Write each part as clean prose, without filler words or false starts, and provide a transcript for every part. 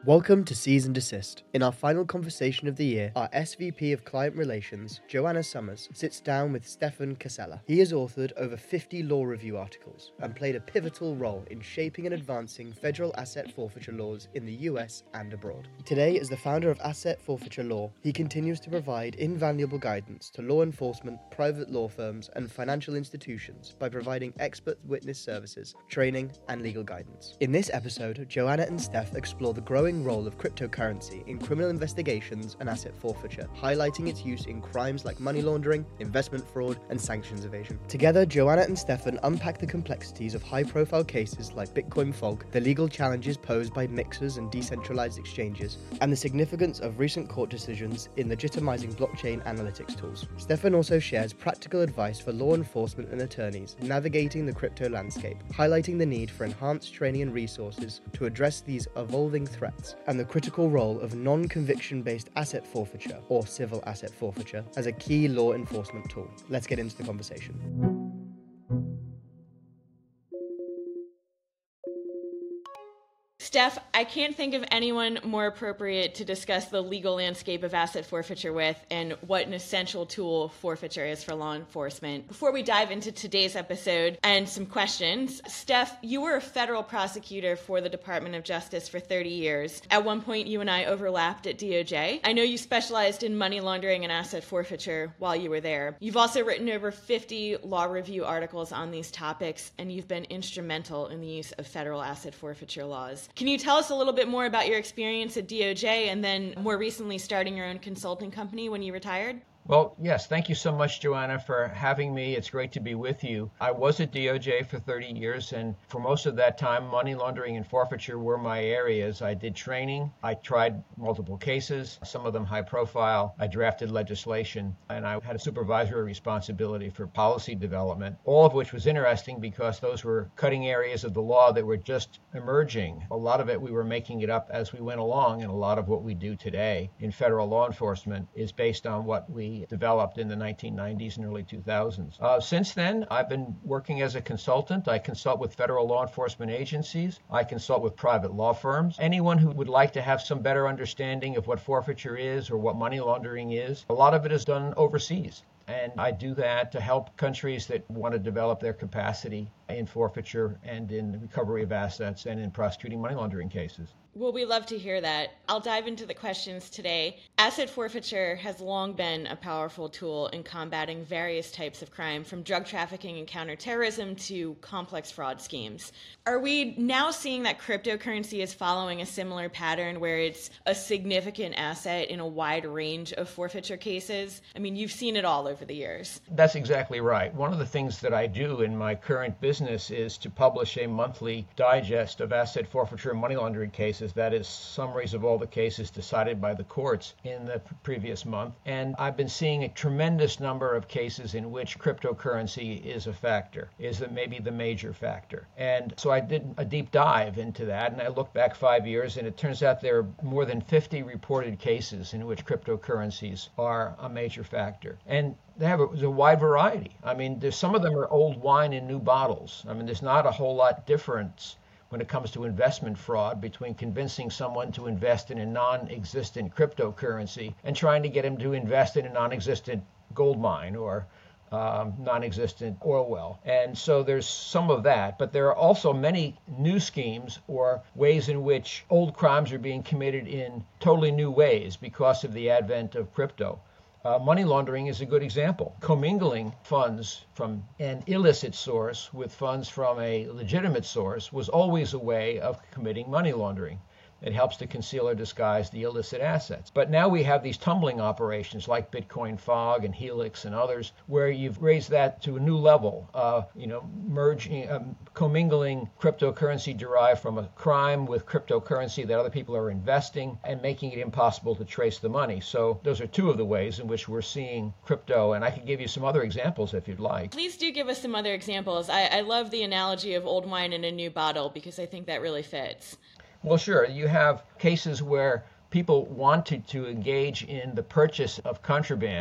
Welcome to Cease and Desist. In our final conversation of the year, our SVP of Client Relations, Joanna Summers, sits down with Stefan Casella. He has authored over 50 law review articles and played a pivotal role in shaping and advancing federal asset forfeiture laws in the US and abroad. Today, as the founder of Asset Forfeiture Law, he continues to provide invaluable guidance to law enforcement, private law firms, and financial institutions by providing expert witness services, training, and legal guidance. In this episode, Joanna and Steph explore the growing role of cryptocurrency in criminal investigations and asset forfeiture, highlighting its use in crimes like money laundering, investment fraud, and sanctions evasion. Together, Joanna and Stefan unpack the complexities of high-profile cases like Bitcoin Fog, the legal challenges posed by mixers and decentralized exchanges, and the significance of recent court decisions in legitimizing blockchain analytics tools. Stefan also shares practical advice for law enforcement and attorneys navigating the crypto landscape, highlighting the need for enhanced training and resources to address these evolving threats, and the critical role of non-conviction-based asset forfeiture, or civil asset forfeiture, as a key law enforcement tool. Let's get into the conversation. Steph, I can't think of anyone more appropriate to discuss the legal landscape of asset forfeiture with and what an essential tool forfeiture is for law enforcement. Before we dive into today's episode and some questions, Steph, you were a federal prosecutor for the Department of Justice for 30 years. At one point, you and I overlapped at DOJ. I know you specialized in money laundering and asset forfeiture while you were there. You've also written over 50 law review articles on these topics, and you've been instrumental in the use of federal asset forfeiture laws. Can you tell us a little bit more about your experience at DOJ and then more recently starting your own consulting company when you retired? Well, yes, thank you so much, Joanna, for having me. It's great to be with you. I was at DOJ for 30 years, and for most of that time, money laundering and forfeiture were my areas. I did training. I tried multiple cases, some of them high profile. I drafted legislation, and I had a supervisory responsibility for policy development, all of which was interesting because those were cutting areas of the law that were just emerging. A lot of it, we were making it up as we went along, and a lot of what we do today in federal law enforcement is based on what we developed in the 1990s and early 2000s. Since then, I've been working as a consultant. I consult with federal law enforcement agencies. I consult with private law firms. Anyone who would like to have some better understanding of what forfeiture is or what money laundering is, a lot of it is done overseas. And I do that to help countries that want to develop their capacity in forfeiture and in the recovery of assets and in prosecuting money laundering cases. Well, we love to hear that. I'll dive into the questions today. Asset forfeiture has long been a powerful tool in combating various types of crime, from drug trafficking and counterterrorism to complex fraud schemes. Are we now seeing that cryptocurrency is following a similar pattern where it's a significant asset in a wide range of forfeiture cases? I mean, you've seen it all over the years. That's exactly right. One of the things that I do in my current business is to publish a monthly digest of asset forfeiture and money laundering cases. That is summaries of all the cases decided by the courts in the previous month. And I've been seeing a tremendous number of cases in which cryptocurrency is a factor, is maybe the major factor. And so I did a deep dive into that, and I looked back 5 years, and it turns out there are more than 50 reported cases in which cryptocurrencies are a major factor. And they have a wide variety. I mean, some of them are old wine in new bottles. I mean, there's not a whole lot difference when it comes to investment fraud between convincing someone to invest in a non-existent cryptocurrency and trying to get him to invest in a non-existent gold mine or non-existent oil well. And so there's some of that, but there are also many new schemes or ways in which old crimes are being committed in totally new ways because of the advent of crypto. Money laundering is a good example. Commingling funds from an illicit source with funds from a legitimate source was always a way of committing money laundering. It helps to conceal or disguise the illicit assets. But now we have these tumbling operations like Bitcoin Fog and Helix and others, where you've raised that to a new level, merging, commingling cryptocurrency derived from a crime with cryptocurrency that other people are investing and making it impossible to trace the money. So those are two of the ways in which we're seeing crypto, and I could give you some other examples if you'd like. Please do give us some other examples. I love the analogy of old wine in a new bottle because I think that really fits. Well, sure. You have cases where people wanted to engage in the purchase of contraband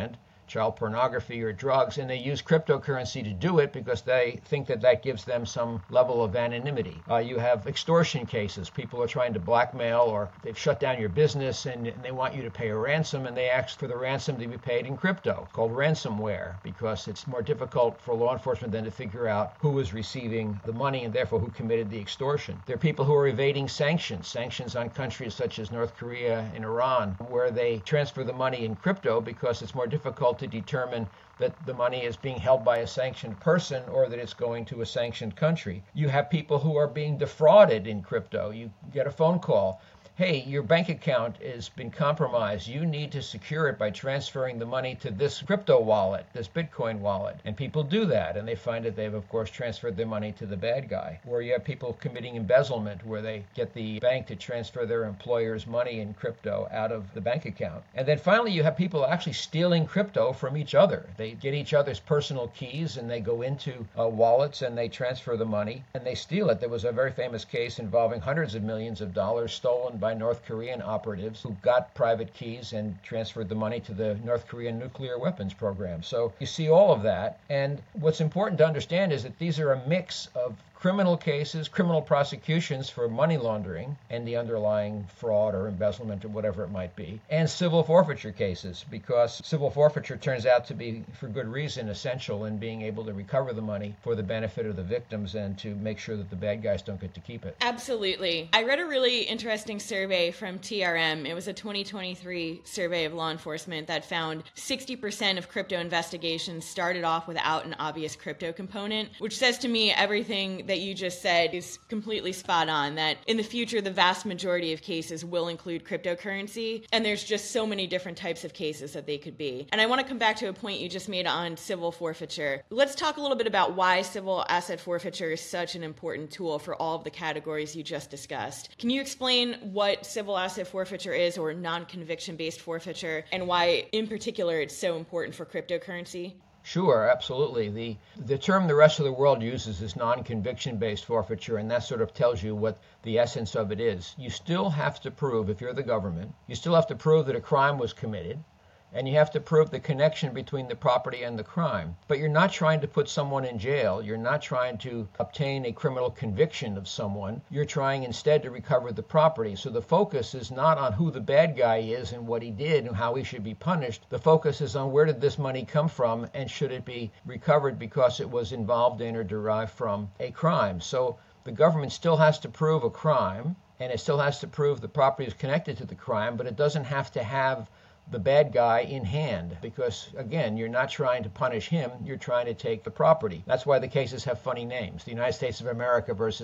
child pornography or drugs, and they use cryptocurrency to do it because they think that that gives them some level of anonymity. You have extortion cases. People are trying to blackmail, or they've shut down your business and they want you to pay a ransom, and they ask for the ransom to be paid in crypto, called ransomware, because it's more difficult for law enforcement then to figure out who is receiving the money and therefore who committed the extortion. There are people who are evading sanctions on countries such as North Korea and Iran, where they transfer the money in crypto because it's more difficult to determine that the money is being held by a sanctioned person or that it's going to a sanctioned country. You have people who are being defrauded in crypto. You get a phone call. Hey, your bank account has been compromised. You need to secure it by transferring the money to this crypto wallet, this Bitcoin wallet. And people do that, and they find that they've, of course, transferred their money to the bad guy. Or you have people committing embezzlement, where they get the bank to transfer their employer's money in crypto out of the bank account. And then finally, you have people actually stealing crypto from each other. They get each other's personal keys, and they go into wallets, and they transfer the money, and they steal it. There was a very famous case involving hundreds of millions of dollars stolen by North Korean operatives who got private keys and transferred the money to the North Korean nuclear weapons program. So you see all of that. And what's important to understand is that these are a mix of criminal cases, criminal prosecutions for money laundering and the underlying fraud or embezzlement or whatever it might be, and civil forfeiture cases, because civil forfeiture turns out to be, for good reason, essential in being able to recover the money for the benefit of the victims and to make sure that the bad guys don't get to keep it. Absolutely. I read a really interesting survey from TRM. It was a 2023 survey of law enforcement that found 60% of crypto investigations started off without an obvious crypto component, which says to me everything that you just said is completely spot on, that in the future, the vast majority of cases will include cryptocurrency, and there's just so many different types of cases that they could be. And I want to come back to a point you just made on civil forfeiture. Let's talk a little bit about why civil asset forfeiture is such an important tool for all of the categories you just discussed. Can you explain what civil asset forfeiture is, or non-conviction based forfeiture, and why in particular it's so important for cryptocurrency? Sure, absolutely. The term the rest of the world uses is non-conviction-based forfeiture, and that sort of tells you what the essence of it is. You still have to prove, if you're the government, you still have to prove that a crime was committed, and you have to prove the connection between the property and the crime. But you're not trying to put someone in jail. You're not trying to obtain a criminal conviction of someone. You're trying instead to recover the property. So the focus is not on who the bad guy is and what he did and how he should be punished. The focus is on where did this money come from, and should it be recovered because it was involved in or derived from a crime. So the government still has to prove a crime, and it still has to prove the property is connected to the crime, but it doesn't have to have the bad guy in hand, because again, you're not trying to punish him, you're trying to take the property. That's why the cases have funny names. The United States of America versus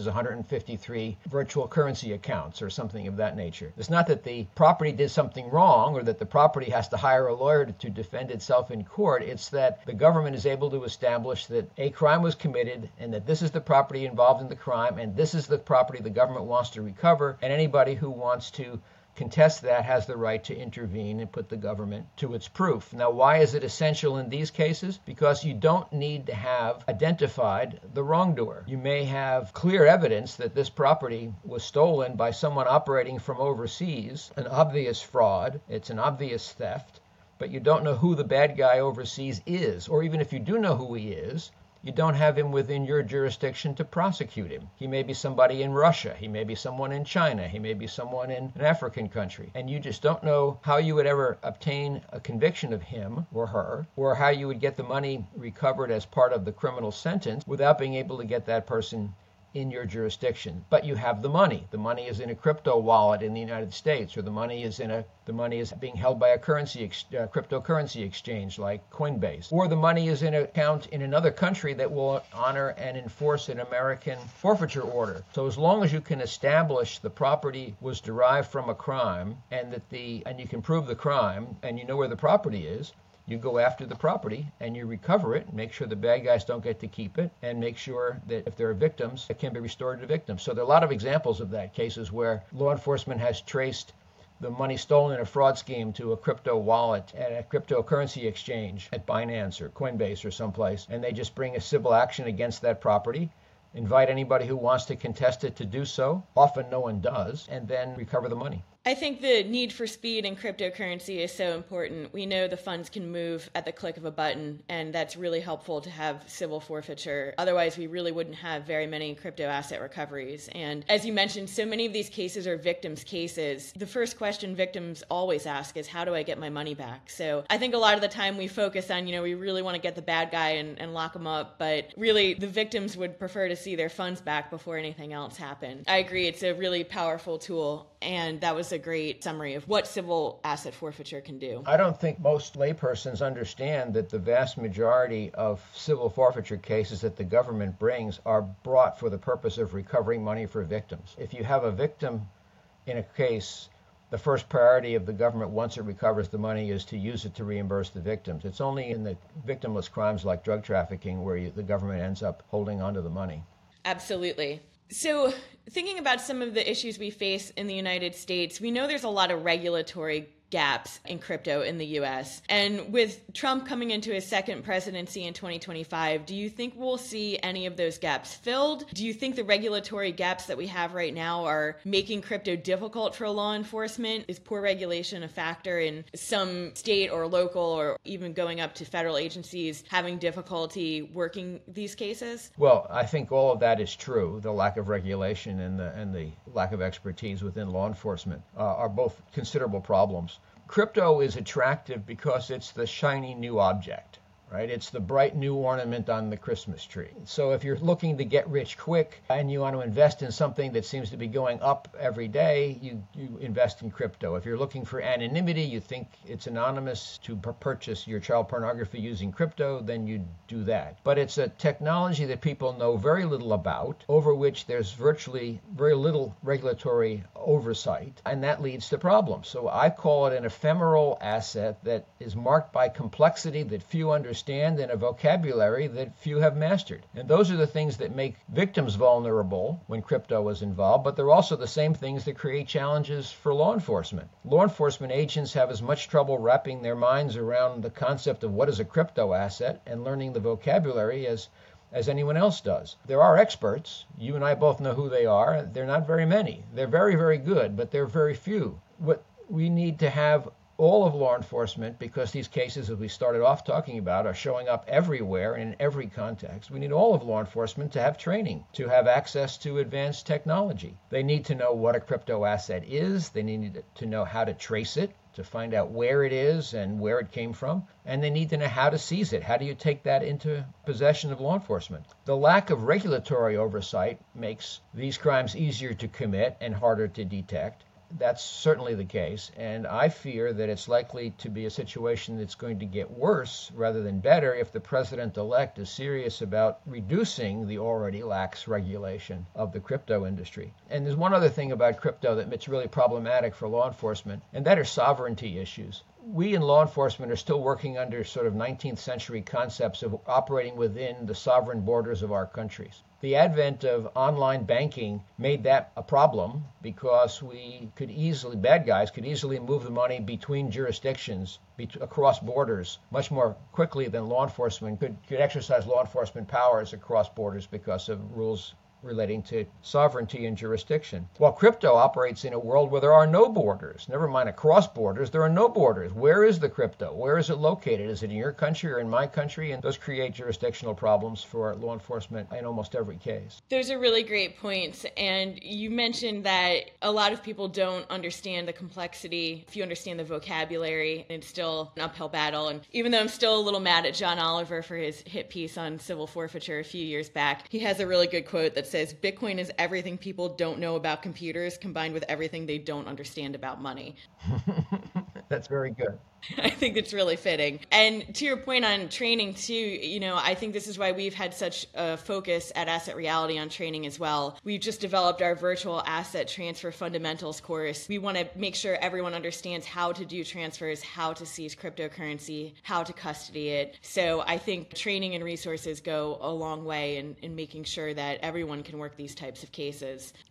153 virtual currency accounts, or something of that nature. It's not that the property did something wrong, or that the property has to hire a lawyer to defend itself in court. It's that the government is able to establish that a crime was committed, and that this is the property involved in the crime, and this is the property the government wants to recover, and anybody who wants to contest that has the right to intervene and put the government to its proof. Now, why is it essential in these cases? Because you don't need to have identified the wrongdoer. You may have clear evidence that this property was stolen by someone operating from overseas, an obvious fraud, it's an obvious theft, but you don't know who the bad guy overseas is. Or even if you do know who he is, you don't have him within your jurisdiction to prosecute him. He may be somebody in Russia. He may be someone in China. He may be someone in an African country. And you just don't know how you would ever obtain a conviction of him or her, or how you would get the money recovered as part of the criminal sentence without being able to get that person in your jurisdiction. But you have the money. The money is in a crypto wallet in the United States, or the money is being held by a cryptocurrency exchange like Coinbase, or the money is in an account in another country that will honor and enforce an American forfeiture order. So as long as you can establish the property was derived from a crime, and you can prove the crime, and you know where the property is, you go after the property and you recover it, make sure the bad guys don't get to keep it, and make sure that if there are victims, it can be restored to victims. So there are a lot of examples of that, cases where law enforcement has traced the money stolen in a fraud scheme to a crypto wallet at a cryptocurrency exchange at Binance or Coinbase or someplace, and they just bring a civil action against that property, invite anybody who wants to contest it to do so. Often no one does, and then recover the money. I think the need for speed in cryptocurrency is so important. We know the funds can move at the click of a button, and that's really helpful to have civil forfeiture. Otherwise, we really wouldn't have very many crypto asset recoveries. And as you mentioned, so many of these cases are victims' cases. The first question victims always ask is, how do I get my money back? So I think a lot of the time we focus on, we really want to get the bad guy and lock him up, but really the victims would prefer to see their funds back before anything else happened. I agree, it's a really powerful tool, and that was a great summary of what civil asset forfeiture can do. I don't think most laypersons understand that the vast majority of civil forfeiture cases that the government brings are brought for the purpose of recovering money for victims. If you have a victim in a case, the first priority of the government once it recovers the money is to use it to reimburse the victims. It's only in the victimless crimes like drug trafficking where the government ends up holding onto the money. Absolutely. So thinking about some of the issues we face in the United States, we know there's a lot of regulatory gaps in crypto in the US. And with Trump coming into his second presidency in 2025, do you think we'll see any of those gaps filled? Do you think the regulatory gaps that we have right now are making crypto difficult for law enforcement? Is poor regulation a factor in some state or local or even going up to federal agencies having difficulty working these cases? Well, I think all of that is true. The lack of regulation and the lack of expertise within law enforcement are both considerable problems. Crypto is attractive because it's the shiny new object, right? It's the bright new ornament on the Christmas tree. So if you're looking to get rich quick and you want to invest in something that seems to be going up every day, you invest in crypto. If you're looking for anonymity, you think it's anonymous to purchase your child pornography using crypto, then you do that. But it's a technology that people know very little about, over which there's virtually very little regulatory oversight, and that leads to problems. So I call it an ephemeral asset that is marked by complexity that few understand and a vocabulary that few have mastered. And those are the things that make victims vulnerable when crypto is involved, but they're also the same things that create challenges for law enforcement. Law enforcement agents have as much trouble wrapping their minds around the concept of what is a crypto asset and learning the vocabulary as anyone else does. There are experts. You and I both know who they are. They're not very many. They're very, very good, but they're very few. What we need to have all of law enforcement, because these cases, as we started off talking about, are showing up everywhere and in every context. We need all of law enforcement to have training, to have access to advanced technology. They need to know what a crypto asset is. They need to know how to trace it, to find out where it is and where it came from. And they need to know how to seize it. How do you take that into possession of law enforcement? The lack of regulatory oversight makes these crimes easier to commit and harder to detect. That's certainly the case, and I fear that it's likely to be a situation that's going to get worse rather than better if the president-elect is serious about reducing the already lax regulation of the crypto industry. And there's one other thing about crypto that's really problematic for law enforcement, and that are sovereignty issues. We in law enforcement are still working under sort of 19th century concepts of operating within the sovereign borders of our countries. The advent of online banking made that a problem because bad guys could easily move the money between jurisdictions, across borders, much more quickly than law enforcement could exercise law enforcement powers across borders because of rules relating to sovereignty and jurisdiction. While crypto operates in a world where there are no borders, never mind across borders, there are no borders. Where is the crypto? Where is it located? Is it in your country or in my country? And those create jurisdictional problems for law enforcement in almost every case. Those are really great points. And you mentioned that a lot of people don't understand the complexity. If you understand the vocabulary, it's still an uphill battle. And even though I'm still a little mad at John Oliver for his hit piece on civil forfeiture a few years back, he has a really good quote that says, "Bitcoin is everything people don't know about computers combined with everything they don't understand about money." That's very good. I think it's really fitting. And to your point on training too, I think this is why we've had such a focus at Asset Reality on training as well. We've just developed our virtual asset transfer fundamentals course. We want to make sure everyone understands how to do transfers, how to seize cryptocurrency, how to custody it. So I think training and resources go a long way in making sure that everyone can work these types of cases.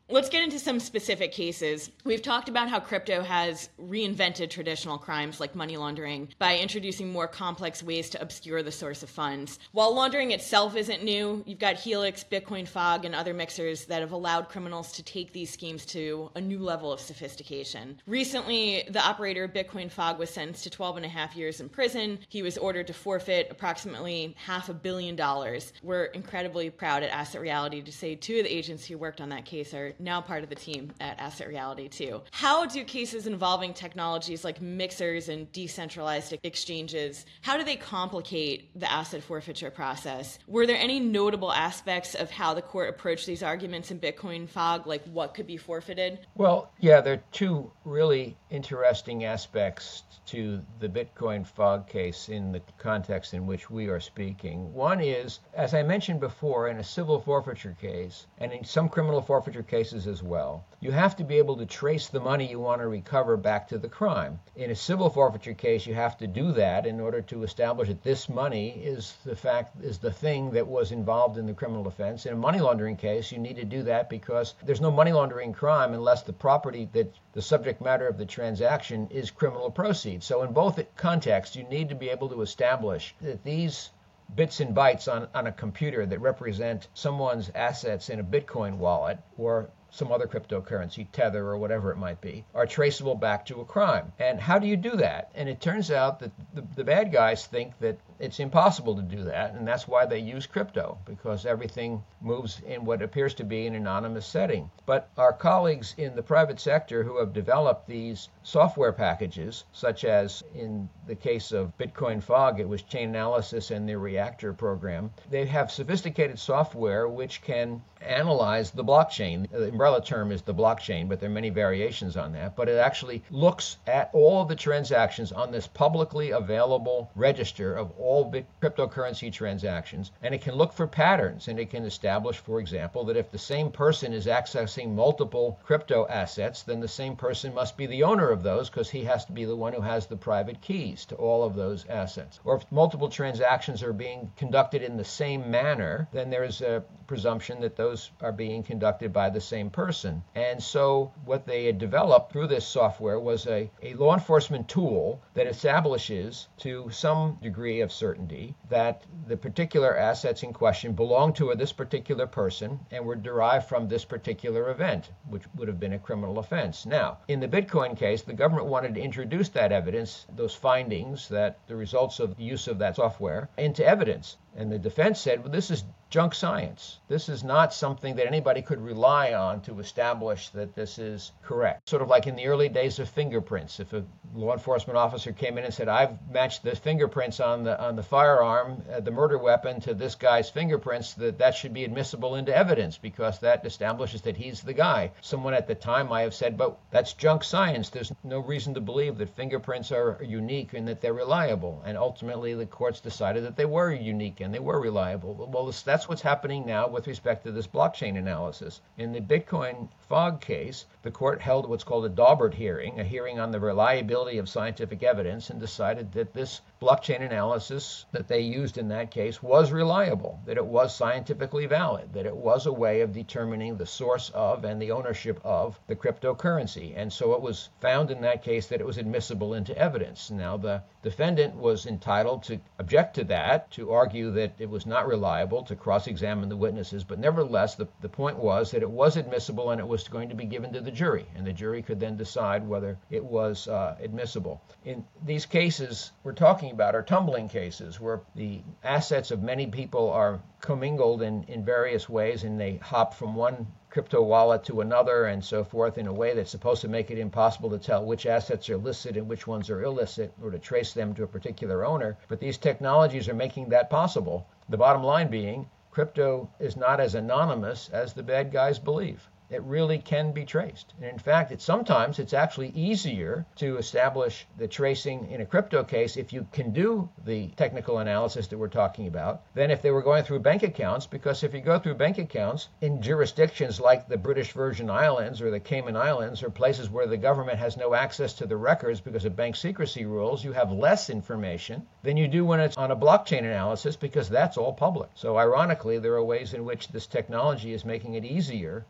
Let's get into some specific cases. We've talked about how crypto has reinvented traditional crimes like money laundering by introducing more complex ways to obscure the source of funds. While laundering itself isn't new, you've got Helix, Bitcoin Fog, and other mixers that have allowed criminals to take these schemes to a new level of sophistication. Recently, the operator of Bitcoin Fog was sentenced to 12.5 years in prison. He was ordered to forfeit approximately $500 million. We're incredibly proud at Asset Reality to say two of the agents who worked on that case are now part of the team at Asset Reality too. How do cases involving technologies like mixers and decentralized exchanges, how do they complicate the asset forfeiture process? Were there any notable aspects of how the court approached these arguments in Bitcoin Fog, like what could be forfeited? Well, yeah, there are two really interesting aspects to the Bitcoin Fog case in the context in which we are speaking. One is, as I mentioned before, in a civil forfeiture case, and in some criminal forfeiture cases as well, you have to be able to trace the money you want to recover back to the crime. In a civil forfeiture case, you have to do that in order to establish that this money is the thing that was involved in the criminal offense. In a money laundering case, you need to do that because there's no money laundering crime unless the property that the subject matter of the transaction is criminal proceeds. So in both contexts, you need to be able to establish that these bits and bytes on a computer that represent someone's assets in a Bitcoin wallet or some other cryptocurrency, Tether or whatever it might be, are traceable back to a crime. And how do you do that? And it turns out that the bad guys think that it's impossible to do that, and that's why they use crypto, because everything moves in what appears to be an anonymous setting. But our colleagues in the private sector who have developed these software packages, such as in the case of Bitcoin Fog, it was Chainalysis and their Reactor program, they have sophisticated software which can analyze the blockchain. The umbrella term is the blockchain, but there are many variations on that. But it actually looks at all of the transactions on this publicly available register of all cryptocurrency transactions, and it can look for patterns, and it can establish, for example, that if the same person is accessing multiple crypto assets, then the same person must be the owner of those because he has to be the one who has the private keys to all of those assets. Or if multiple transactions are being conducted in the same manner, then there's a presumption that those are being conducted by the same person. And so what they had developed through this software was a law enforcement tool that establishes to some degree of certainty that the particular assets in question belong to this particular person and were derived from this particular event, which would have been a criminal offense. Now, in the Bitcoin case, the government wanted to introduce that evidence, those findings, that the results of the use of that software, into evidence. And the defense said, well, this is junk science. This is not something that anybody could rely on to establish that this is correct. Sort of like in the early days of fingerprints. If a law enforcement officer came in and said, I've matched the fingerprints on the firearm, the murder weapon, to this guy's fingerprints, that should be admissible into evidence because that establishes that he's the guy. Someone at the time might have said, but that's junk science. There's no reason to believe that fingerprints are unique and that they're reliable. And ultimately, the courts decided that they were unique and they were reliable. Well, that's what's happening now with respect to this blockchain analysis. In the Bitcoin Fog case, the court held what's called a Daubert hearing, a hearing on the reliability of scientific evidence, and decided that this blockchain analysis that they used in that case was reliable, that it was scientifically valid, that it was a way of determining the source of and the ownership of the cryptocurrency. And so it was found in that case that it was admissible into evidence. Now, the defendant was entitled to object to that, to argue that it was not reliable, to cross-examine the witnesses, but nevertheless, the point was that it was admissible and it was going to be given to the jury, and the jury could then decide whether it was admissible. In these cases we're talking about are tumbling cases where the assets of many people are commingled in various ways, and they hop from one crypto wallet to another and so forth in a way that's supposed to make it impossible to tell which assets are licit and which ones are illicit, or to trace them to a particular owner. But these technologies are making that possible. The bottom line being, crypto is not as anonymous as the bad guys believe. It really can be traced. And in fact, sometimes it's actually easier to establish the tracing in a crypto case if you can do the technical analysis that we're talking about than if they were going through bank accounts, because if you go through bank accounts in jurisdictions like the British Virgin Islands or the Cayman Islands, or places where the government has no access to the records because of bank secrecy rules, you have less information than you do when it's on a blockchain analysis, because that's all public. So ironically, there are ways in which this technology is making it easier for law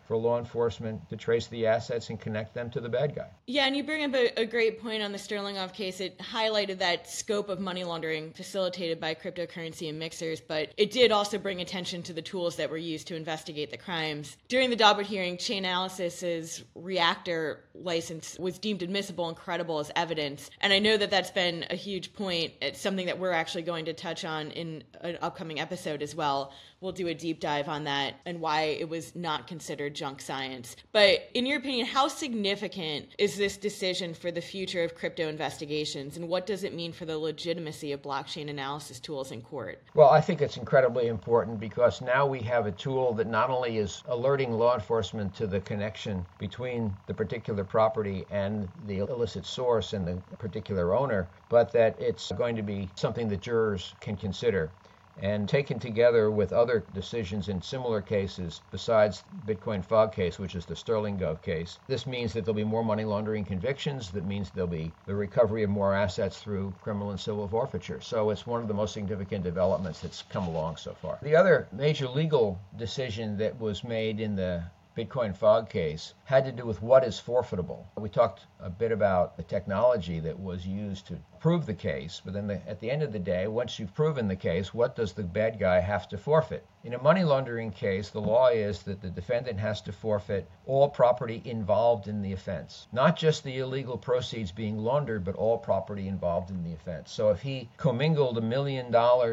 enforcement to trace the assets and connect them to the bad guy. Yeah, and you bring up a great point on the Sterlingov case. It highlighted that scope of money laundering facilitated by cryptocurrency and mixers, but it did also bring attention to the tools that were used to investigate the crimes. During the Daubert hearing, Chainalysis' reactor license was deemed admissible and credible as evidence. And I know that that's been a huge point. It's something that we're actually going to touch on in an upcoming episode as well. We'll do a deep dive on that and why it was not considered junk science. But in your opinion, how significant is this decision for the future of crypto investigations, and what does it mean for the legitimacy of blockchain analysis tools in court? Well, I think it's incredibly important because now we have a tool that not only is alerting law enforcement to the connection between the particular property and the illicit source and the particular owner, but that it's going to be something that jurors can consider. And taken together with other decisions in similar cases besides Bitcoin Fog case, which is the Sterlingov case, this means that there'll be more money laundering convictions. That means there'll be the recovery of more assets through criminal and civil forfeiture. So it's one of the most significant developments that's come along so far. The other major legal decision that was made in the Bitcoin Fog case had to do with what is forfeitable. We talked a bit about the technology that was used to prove the case, but then at the end of the day, once you've proven the case, what does the bad guy have to forfeit? In a money laundering case, the law is that the defendant has to forfeit all property involved in the offense. Not just the illegal proceeds being laundered, but all property involved in the offense. So if he commingled $1 million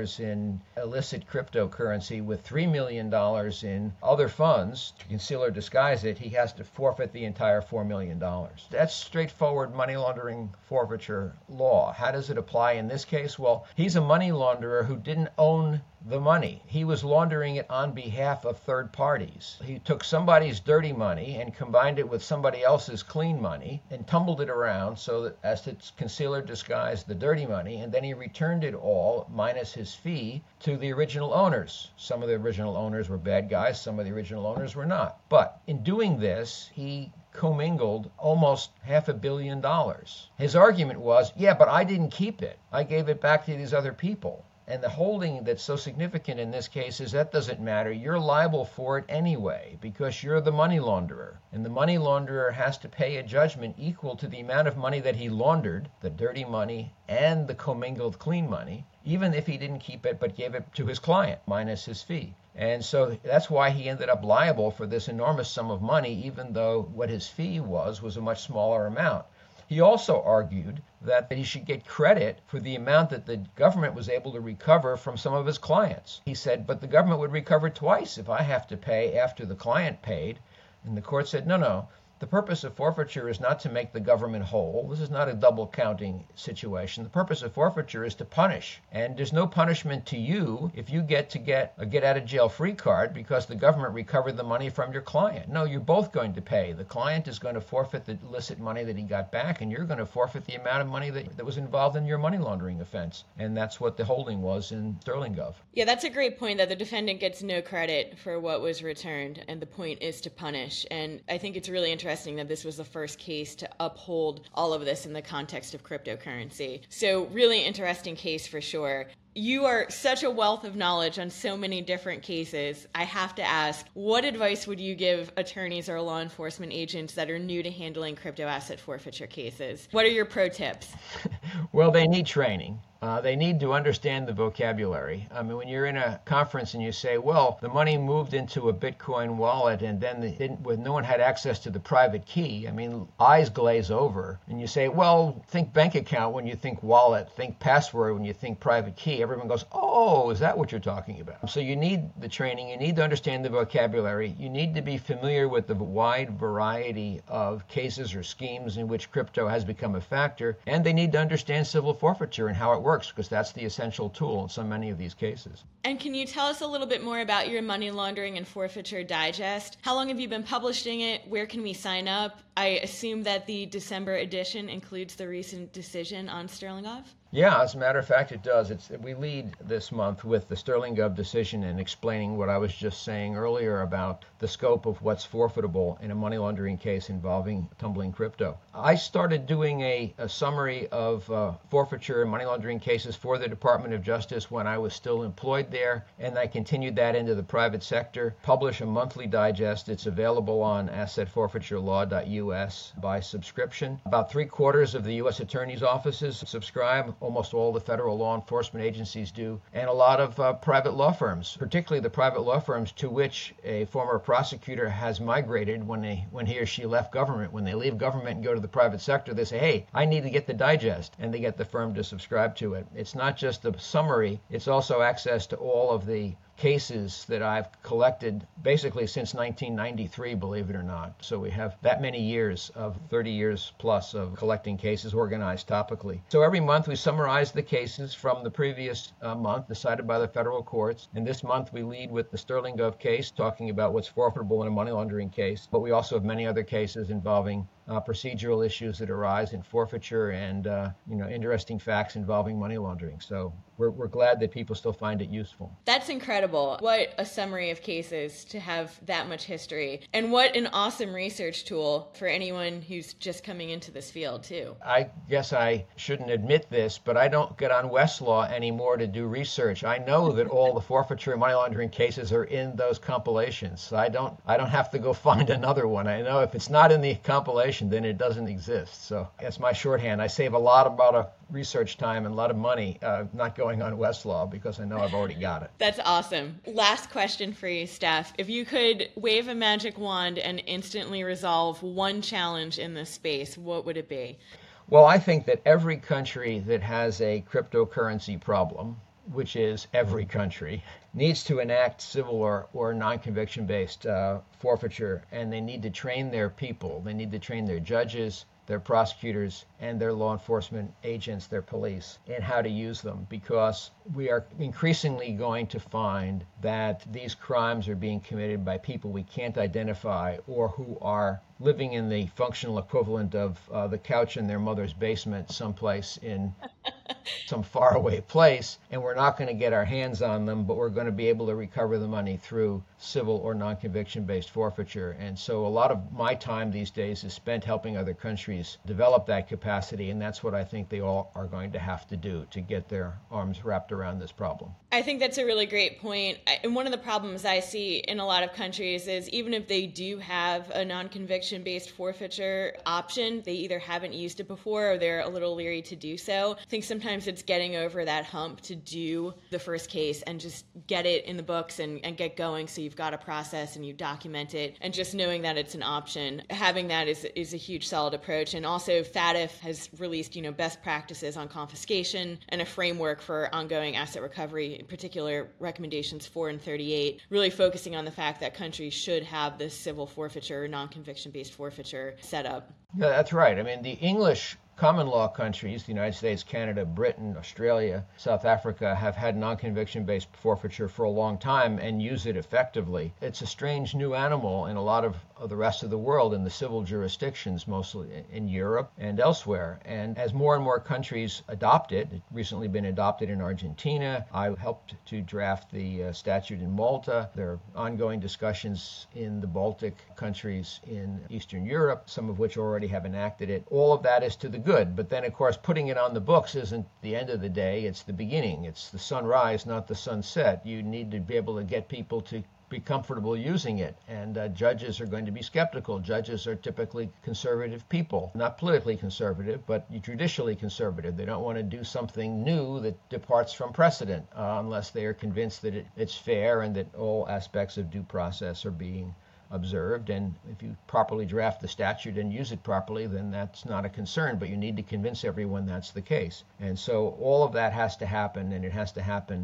in illicit cryptocurrency with $3 million in other funds to conceal or disguise it, he has to forfeit the entire $4 million. That's straightforward money laundering forfeiture law. How does it apply in this case? Well, he's a money launderer who didn't own the money. He was laundering it on behalf of third parties. He took somebody's dirty money and combined it with somebody else's clean money and tumbled it around so that as to conceal or disguise the dirty money, and then he returned it all minus his fee to the original owners. Some of the original owners were bad guys, some of the original owners were not. But in doing this, he commingled almost $500 million. His argument was, yeah, but I didn't keep it. I gave it back to these other people. And the holding that's so significant in this case is that doesn't matter. You're liable for it anyway because you're the money launderer. And the money launderer has to pay a judgment equal to the amount of money that he laundered, the dirty money and the commingled clean money, even if he didn't keep it but gave it to his client minus his fee. And so that's why he ended up liable for this enormous sum of money, even though what his fee was a much smaller amount. He also argued that he should get credit for the amount that the government was able to recover from some of his clients. He said, but the government would recover twice if I have to pay after the client paid. And the court said, no. The purpose of forfeiture is not to make the government whole. This is not a double counting situation. The purpose of forfeiture is to punish. And there's no punishment to you if you get a get out of jail free card because the government recovered the money from your client. No, you're both going to pay. The client is going to forfeit the illicit money that he got back, and you're going to forfeit the amount of money that was involved in your money laundering offense. And that's what the holding was in Sterlingov. Yeah, that's a great point, that the defendant gets no credit for what was returned, and the point is to punish. And I think it's really interesting that this was the first case to uphold all of this in the context of cryptocurrency. So really interesting case for sure. You are such a wealth of knowledge on so many different cases. I have to ask, what advice would you give attorneys or law enforcement agents that are new to handling crypto asset forfeiture cases? What are your pro tips? Well, they need training. They need to understand the vocabulary. I mean, when you're in a conference and you say, well, the money moved into a Bitcoin wallet and then no one had access to the private key, I mean, eyes glaze over. And you say, well, think bank account when you think wallet, think password when you think private key. Everyone goes, oh, is that what you're talking about? So you need the training. You need to understand the vocabulary. You need to be familiar with the wide variety of cases or schemes in which crypto has become a factor. And they need to understand civil forfeiture and how it works, because that's the essential tool in so many of these cases. And can you tell us a little bit more about your Money Laundering and Forfeiture Digest? How long have you been publishing it? Where can we sign up? I assume that the December edition includes the recent decision on Sterlingov? Yeah, as a matter of fact, it does. We lead this month with the Sterling Gov decision and explaining what I was just saying earlier about the scope of what's forfeitable in a money laundering case involving tumbling crypto. I started doing a summary of forfeiture and money laundering cases for the Department of Justice when I was still employed there, and I continued that into the private sector. Publish a monthly digest. It's available on assetforfeiturelaw.us by subscription. About 3/4 of the U.S. Attorney's offices subscribe. Almost all the federal law enforcement agencies do, and a lot of private law firms, particularly the private law firms to which a former prosecutor has migrated when he or she left government. When they leave government and go to the private sector, they say, hey, I need to get the digest, and they get the firm to subscribe to it. It's not just a summary, it's also access to all of the cases that I've collected basically since 1993, believe it or not. So we have that many years of 30 years plus of collecting cases organized topically. So every month we summarize the cases from the previous month decided by the federal courts. And this month we lead with the Sterling Gov case, talking about what's forfeitable in a money laundering case. But we also have many other cases involving procedural issues that arise in forfeiture and interesting facts involving money laundering. So we're glad that people still find it useful. That's incredible. What a summary of cases to have that much history. And what an awesome research tool for anyone who's just coming into this field, too. I guess I shouldn't admit this, but I don't get on Westlaw anymore to do research. I know that all the forfeiture and money laundering cases are in those compilations. So I don't have to go find another one. I know if it's not in the compilation, then it doesn't exist. So that's my shorthand. I save a lot of research time and a lot of money not going on Westlaw because I know I've already got it. That's awesome. Last question for you, Steph. If you could wave a magic wand and instantly resolve one challenge in this space, what would it be? Well, I think that every country that has a cryptocurrency problem, which is every country, needs to enact civil or non-conviction-based forfeiture, and they need to train their people. They need to train their judges, their prosecutors, and their law enforcement agents, their police, in how to use them, because we are increasingly going to find that these crimes are being committed by people we can't identify or who are living in the functional equivalent of the couch in their mother's basement someplace in some faraway place, and we're not going to get our hands on them, but we're going to be able to recover the money through civil or non-conviction-based forfeiture. And so a lot of my time these days is spent helping other countries develop that capacity, and that's what I think they all are going to have to do to get their arms wrapped around this problem. I think that's a really great point. And one of the problems I see in a lot of countries is even if they do have a non-conviction-based forfeiture option, they either haven't used it before or they're a little leery to do so. I think sometimes it's getting over that hump to do the first case and just get it in the books and get going, so you've got a process and you document it, and just knowing that it's an option. Having that is a huge solid approach. And also FATF has released best practices on confiscation and a framework for ongoing asset recovery, in particular recommendations 4 and 38, really focusing on the fact that countries should have this civil forfeiture, non-conviction-based forfeiture set up. Yeah, that's right. I mean, the English common law countries, the United States, Canada, Britain, Australia, South Africa, have had non-conviction-based forfeiture for a long time and use it effectively. It's a strange new animal in a lot of the rest of the world, in the civil jurisdictions, mostly in Europe and elsewhere. And as more and more countries adopt it, it's recently been adopted in Argentina. I helped to draft the statute in Malta. There are ongoing discussions in the Baltic countries in Eastern Europe, some of which already have enacted it. All of that is to the good. But then, of course, putting it on the books isn't the end of the day. It's the beginning. It's the sunrise, not the sunset. You need to be able to get people to be comfortable using it. And judges are going to be skeptical. Judges are typically conservative people, not politically conservative, but judicially conservative. They don't want to do something new that departs from precedent unless they are convinced that it's fair and that all aspects of due process are being observed. And if you properly draft the statute and use it properly, then that's not a concern, but you need to convince everyone that's the case. And so all of that has to happen, and it has to happen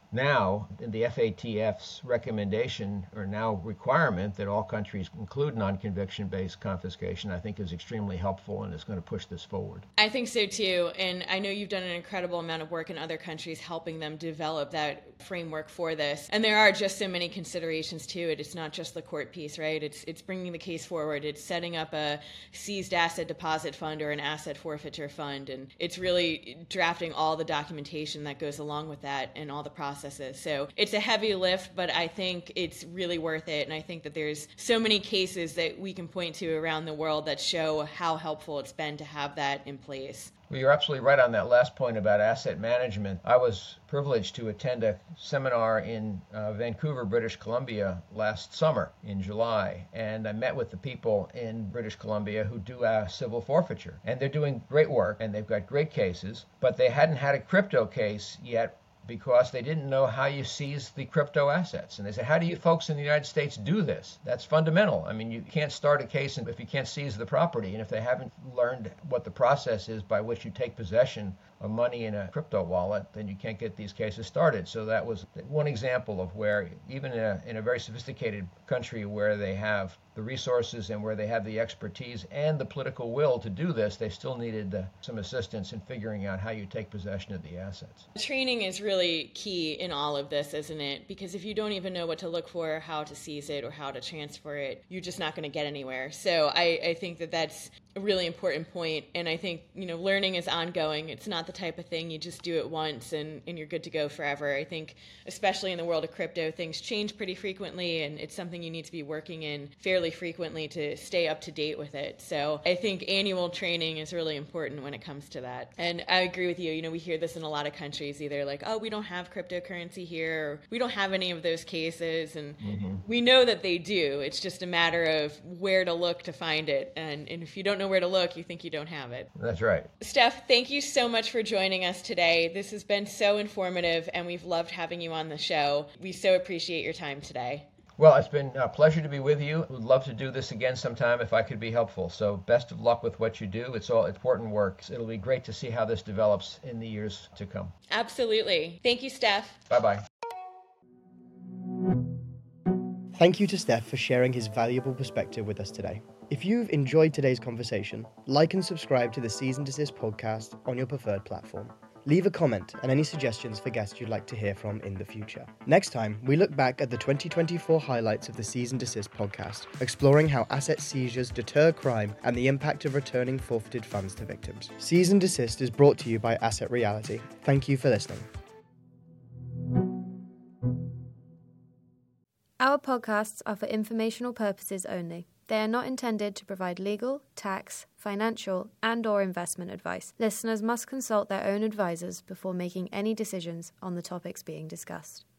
Now, in the FATF's recommendation or now requirement that all countries include non-conviction-based confiscation, I think is extremely helpful and is going to push this forward. I think so too, and I know you've done an incredible amount of work in other countries helping them develop that framework for this. And there are just so many considerations to it. It's not just the court piece, right? It's bringing the case forward. It's setting up a seized asset deposit fund or an asset forfeiture fund, and it's really drafting all the documentation that goes along with that and all the processes. So it's a heavy lift, but I think it's really worth it. And I think that there's so many cases that we can point to around the world that show how helpful it's been to have that in place. Well, you're absolutely right on that last point about asset management. I was privileged to attend a seminar in Vancouver, British Columbia last summer in July, and I met with the people in British Columbia who do civil forfeiture. And they're doing great work, and they've got great cases, but they hadn't had a crypto case yet because they didn't know how you seize the crypto assets. And they said, how do you folks in the United States do this? That's fundamental. I mean, you can't start a case if you can't seize the property. And if they haven't learned what the process is by which you take possession of money in a crypto wallet, then you can't get these cases started. So that was one example of where, even in a very sophisticated country where they have the resources and where they have the expertise and the political will to do this, they still needed some assistance in figuring out how you take possession of the assets. Training is really key in all of this, isn't it? Because if you don't even know what to look for, how to seize it, or how to transfer it, you're just not going to get anywhere. So I think that that's a really important point. And I think, learning is ongoing. It's not the type of thing you just do it once and you're good to go forever. I think, especially in the world of crypto, things change pretty frequently, and it's something you need to be working in fairly frequently to stay up to date with it. So I think annual training is really important when it comes to that. And I agree with you. We hear this in a lot of countries, either like, oh, we don't have cryptocurrency here, or we don't have any of those cases. And we know that they do. It's just a matter of where to look to find it. And if you don't know where to look, you think you don't have it. That's right. Steph, thank you so much for joining us today. This has been so informative, and we've loved having you on the show. We so appreciate your time today. Well, it's been a pleasure to be with you. Would love to do this again sometime if I could be helpful. So best of luck with what you do. It's all important work. It'll be great to see how this develops in the years to come. Absolutely. Thank you, Steph. Bye-bye. Thank you to Steph for sharing his valuable perspective with us today. If you've enjoyed today's conversation, like and subscribe to the Cease and Desist podcast on your preferred platform. Leave a comment and any suggestions for guests you'd like to hear from in the future. Next time, we look back at the 2024 highlights of the Cease and Desist podcast, exploring how asset seizures deter crime and the impact of returning forfeited funds to victims. Cease and Desist is brought to you by Asset Reality. Thank you for listening. Our podcasts are for informational purposes only. They are not intended to provide legal, tax, financial, and/or investment advice. Listeners must consult their own advisors before making any decisions on the topics being discussed.